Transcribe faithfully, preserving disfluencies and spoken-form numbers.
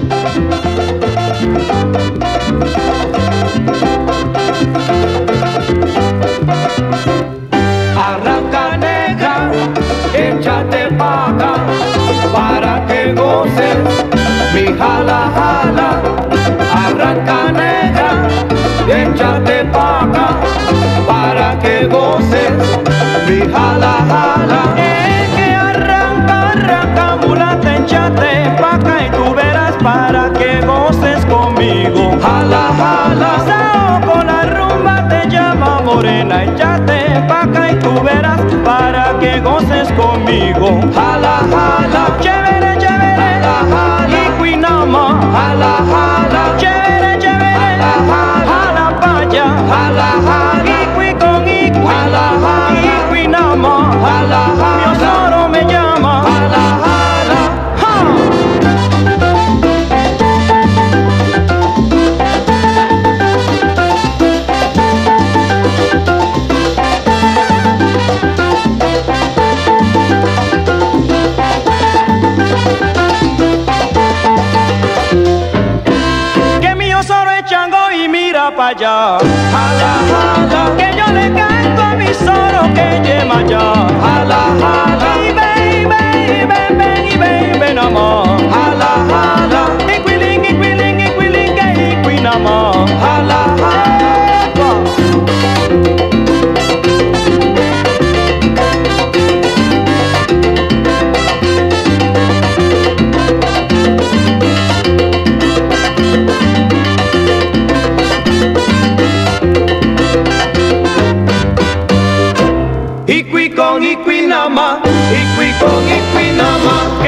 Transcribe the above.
Arranca negra, échate pa' acá, para que goces mi jala jala. Arranca negra, échate pa' acá, para que goces mi jala jala. Es que arranca, arranca, mulata, échate pa' acá y tú verás para que goces conmigo. Jala jala, Sao con la rumba te llama morena, échate pa' acá y tú verás para que goces conmigo. jala jala, Chévere, chévere, jala jala, y cuinama, jala jala, chévere, chévere, jala pa' allá, jala jala, iqui con iqui, jala jala, y cuinama, jala mi jala, osoro me llama. jala jala. Que mi osoro es chango y mira pa' allá, Jala jala, que yo le canto a mi soro que lleva allá. jala jala, Y ven, ven, ven, ven, y ven, ven amor. jala jala, Iquiling, iquiling, iquiling, que iquinama. jala jala. Iqui con Iquinama, Iqui con Iquinama.